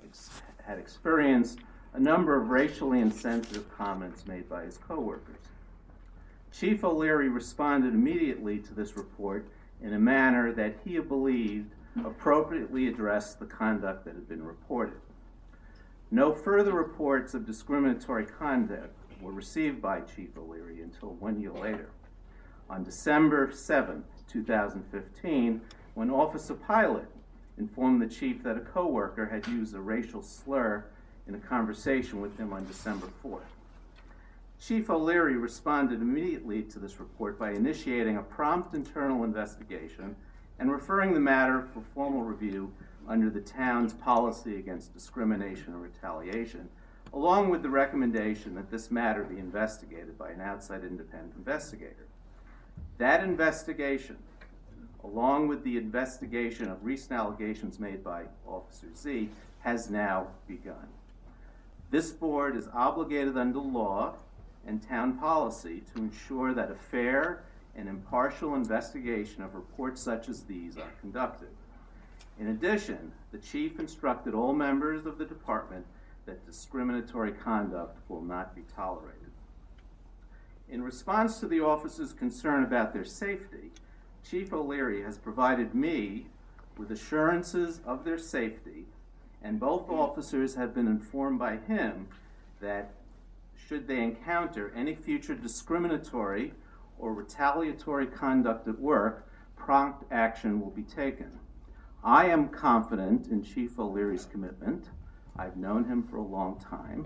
had experienced a number of racially insensitive comments made by his coworkers. Chief O'Leary responded immediately to this report in a manner that he believed appropriately addressed the conduct that had been reported. No further reports of discriminatory conduct were received by Chief O'Leary until 1 year later, on December 7, 2015, when Officer Pilot informed the chief that a coworker had used a racial slur in a conversation with him on December 4th. Chief O'Leary responded immediately to this report by initiating a prompt internal investigation and referring the matter for formal review under the town's policy against discrimination and retaliation, along with the recommendation that this matter be investigated by an outside independent investigator. That investigation, along with the investigation of recent allegations made by Officer Z, has now begun. This board is obligated under law and town policy to ensure that a fair and impartial investigation of reports such as these are conducted. In addition, the chief instructed all members of the department that discriminatory conduct will not be tolerated. In response to the officers' concern about their safety, Chief O'Leary has provided me with assurances of their safety, and both officers have been informed by him that should they encounter any future discriminatory or retaliatory conduct at work, prompt action will be taken. I am confident in Chief O'Leary's commitment. I've known him for a long time,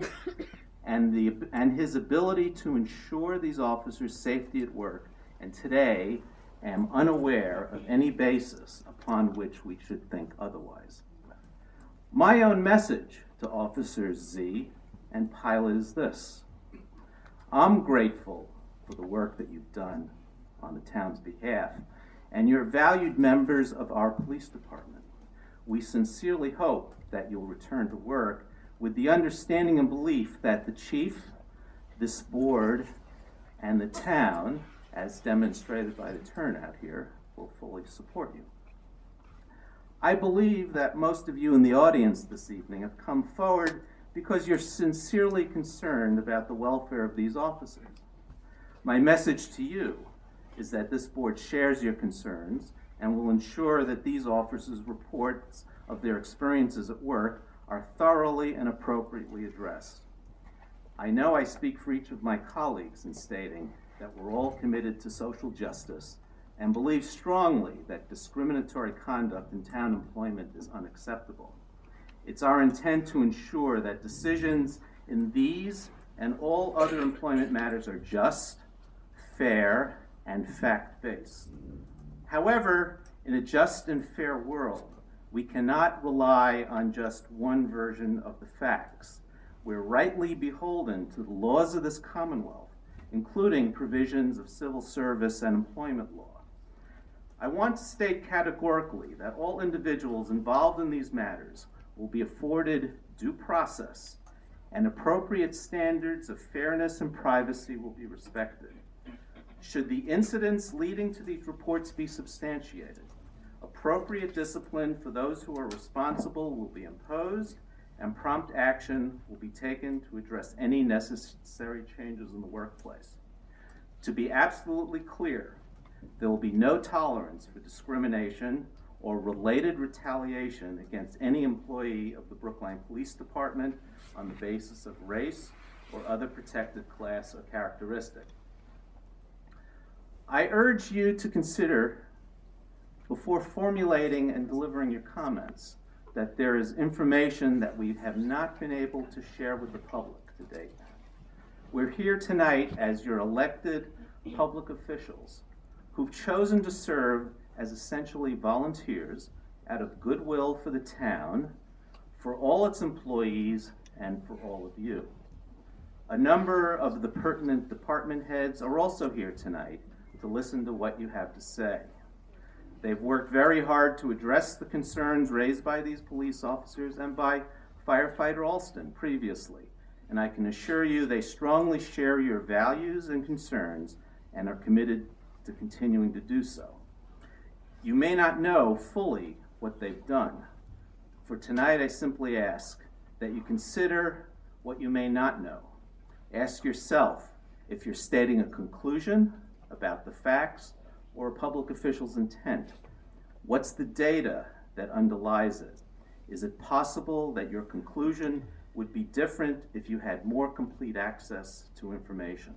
and his ability to ensure these officers' safety at work, and today am unaware of any basis upon which we should think otherwise. My own message to Officers Z and Pilot is this: I'm grateful for the work that you've done on the town's behalf, and you're valued members of our police department. We sincerely hope that you'll return to work with the understanding and belief that the chief, this board, and the town, as demonstrated by the turnout here, will fully support you. I believe that most of you in the audience this evening have come forward because you're sincerely concerned about the welfare of these officers. My message to you is that this board shares your concerns and will ensure that these officers' reports of their experiences at work are thoroughly and appropriately addressed. I know I speak for each of my colleagues in stating that we're all committed to social justice and believe strongly that discriminatory conduct in town employment is unacceptable. It's our intent to ensure that decisions in these and all other employment matters are just, fair, and fact-based. However, in a just and fair world, we cannot rely on just one version of the facts. We're rightly beholden to the laws of this Commonwealth, including provisions of civil service and employment law. I want to state categorically that all individuals involved in these matters will be afforded due process, and appropriate standards of fairness and privacy will be respected. Should the incidents leading to these reports be substantiated, appropriate discipline for those who are responsible will be imposed, and prompt action will be taken to address any necessary changes in the workplace. To be absolutely clear, there will be no tolerance for discrimination or related retaliation against any employee of the Brookline Police Department on the basis of race or other protected class or characteristic. I urge you to consider, before formulating and delivering your comments, that there is information that we have not been able to share with the public to date. We're here tonight as your elected public officials who've chosen to serve as essentially volunteers out of goodwill for the town, for all its employees, and for all of you. A number of the pertinent department heads are also here tonight to listen to what you have to say. They've worked very hard to address the concerns raised by these police officers and by Firefighter Alston previously, and I can assure you they strongly share your values and concerns and are committed to continuing to do so. You may not know fully what they've done. For tonight, I simply ask that you consider what you may not know. Ask yourself if you're stating a conclusion about the facts or a public official's intent. What's the data that underlies it? Is it possible that your conclusion would be different if you had more complete access to information?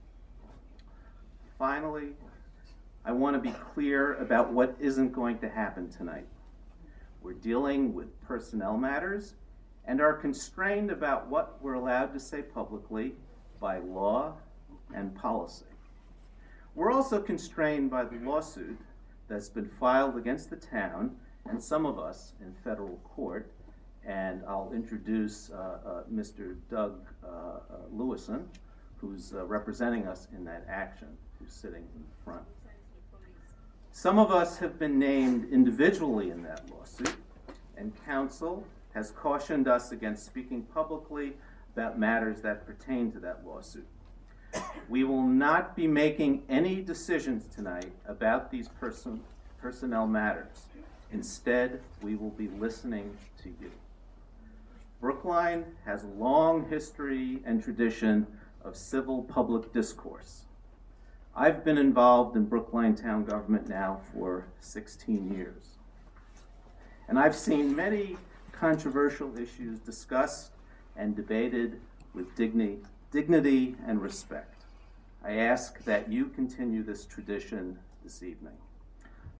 Finally, I want to be clear about what isn't going to happen tonight. We're dealing with personnel matters and are constrained about what we're allowed to say publicly by law and policy. We're also constrained by the lawsuit that's been filed against the town and some of us in federal court, and I'll introduce Mr. Doug Lewison, who's representing us in that action, who's sitting in the front. Some of us have been named individually in that lawsuit, and counsel has cautioned us against speaking publicly about matters that pertain to that lawsuit. We will not be making any decisions tonight about these personnel matters. Instead, we will be listening to you. Brookline has a long history and tradition of civil public discourse. I've been involved in Brookline town government now for 16 years. And I've seen many controversial issues discussed and debated with dignity and respect. I ask that you continue this tradition this evening.